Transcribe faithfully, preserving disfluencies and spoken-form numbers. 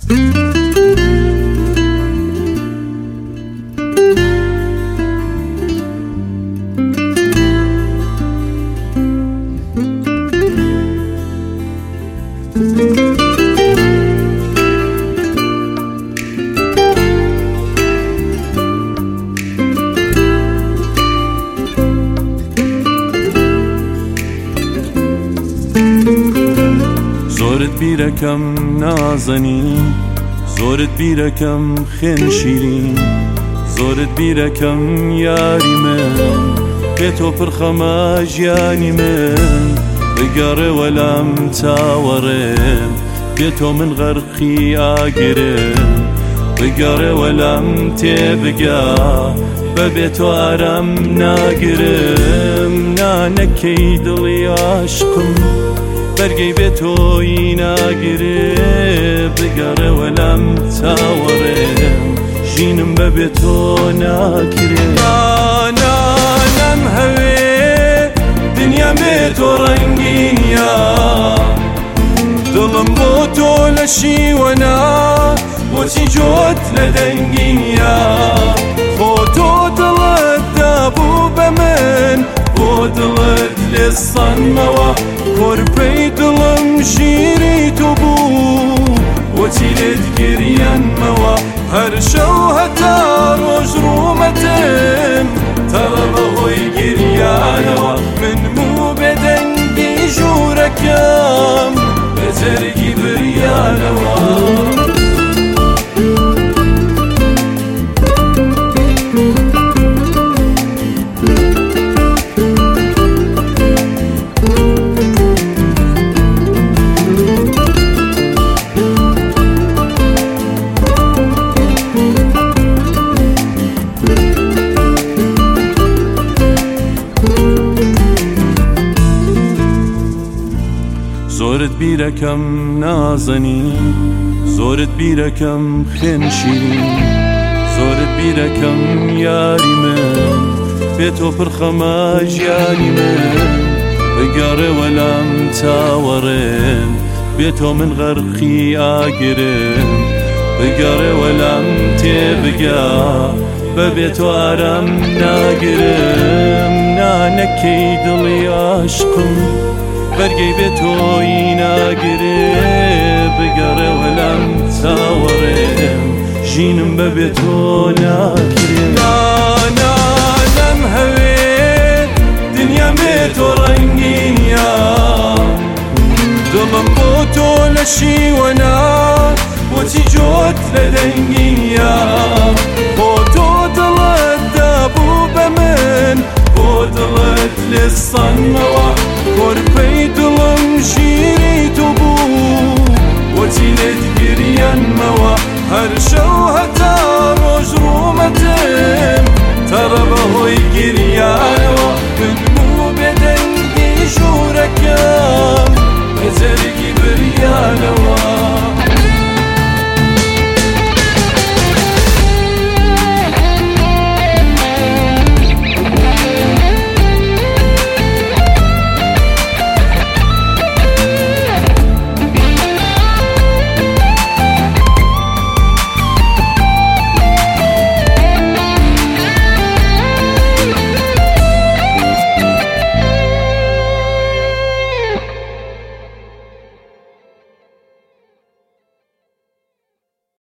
زۆرت بیرەکەم نازەنین، زۆرت بیرەکەم خوێن شیرین، زۆرت بیرەکەم یاری من، بێ تۆ پڕخەمە ژیانی من، بگەڕێوە لام چاوەڕێم، بێ تۆ من غەرقی ئاگرم، بگەڕێوە لام تێبگا، بەبێ تۆ ئارام ناگرم، نانەکەی دڵی عاشقم بەرگەی بێ تۆی ناگرێ، بگەڕێوە لام چاوەڕێم، ژینم بەبێ تۆ ناگرێ. نانم هەوێ دنیام بێ تۆ ڕەنگینە، دڵم بۆ تۆ لە شیوەنا، بۆچی جۆت لە دەنگینە، بۆ تۆ دڵت دابوو بە من، بۆ دڵت لێسانمەوە، کۆرپەی دڵم ژیری تۆ بوو، بۆچی لێت گریانمەوە، هەر شەو هەتا ڕۆژ ڕوومەتم، تەڕە بەهۆی گریانەوە، من بوو بێدەنگی ژوورەکەم، بە جەرگی بریانەوە. زۆرت بیرەکەم نازەنین، زۆرت بیرەکەم خوێن شیرین، زۆرت بیرەکەم یاری من، بێ تۆ پڕخەمە ژیانی من، بگەڕێوە لام چاوەڕێم، بێ تۆ من غەرقی ئاگرم، بگەڕێوە لام تێبگا، بەبێ تۆ ئارام ناگرم، نانەکەی دڵی عاشقم بەرگەی بێ تۆی ناگرێ، بگەڕێوە لام چاوەڕێم، ژینم بەبێ تۆ ناگرێ. نانم هەوێ دنیام بێ تۆ ڕەنگینە، دڵم بۆ تۆ لە شیوەنا، بۆچی جۆت لە دەنگی